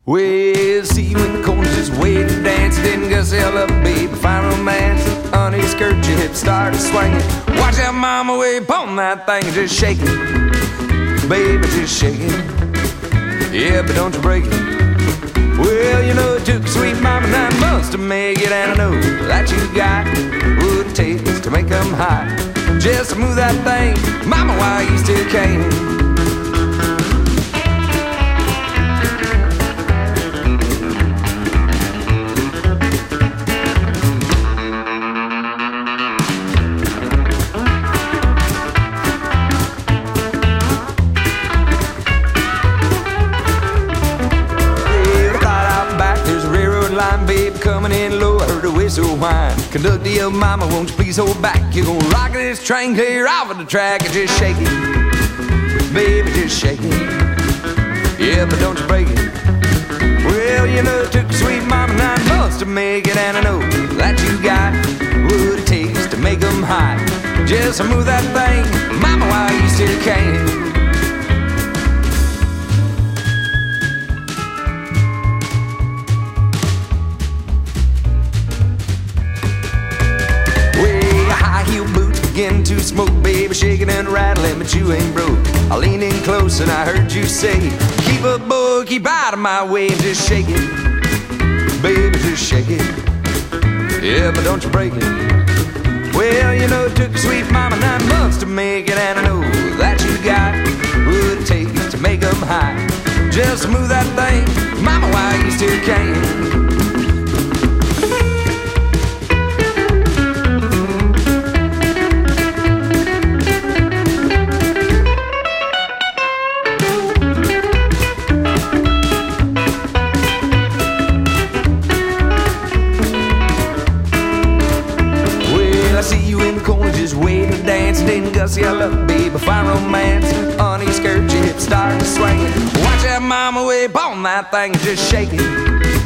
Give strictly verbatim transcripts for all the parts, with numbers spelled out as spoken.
Well, see you in the corner just waiting, dancing, didn't go sell up, baby. Find romance, under your skirt, your hips started swinging. Watch that mama whip on that thing, just shaking, baby, just shaking. Yeah, but don't you break it. Well, you know it took sweet mama nine months to make it, and I know that you got what it takes to make them hot. Just to move that thing, mama, why you still can't. Coming in low, I heard a whistle whine. Conductor, your mama, won't you please hold back? You're gonna rock this train clear off of the track and just shake it, baby, just shake it. Yeah, but don't you break it. Well, you know it took sweet mama nine months to make it, and I know that you got what it takes to make them hot. Just move that thing, mama, why you still can't. Begin to smoke, baby, shaking and rattling, but you ain't broke. I leaned in close and I heard you say, keep up, boy, keep out of my way, and just shake it, baby, just shake it. Yeah, but don't you break it. Well, you know it took sweet mama nine months to make it, and I know that you got what it takes to make them hot. Just move that thing, mama, why you still can't. Waiting, dancing, didn't gussy, I love, baby, find romance. On your skirt, your hips starting to swing. Watch that mama whip on that thing and just shake it,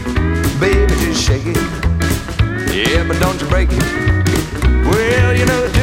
baby, just shake it. Yeah, but don't you break it. Well, you know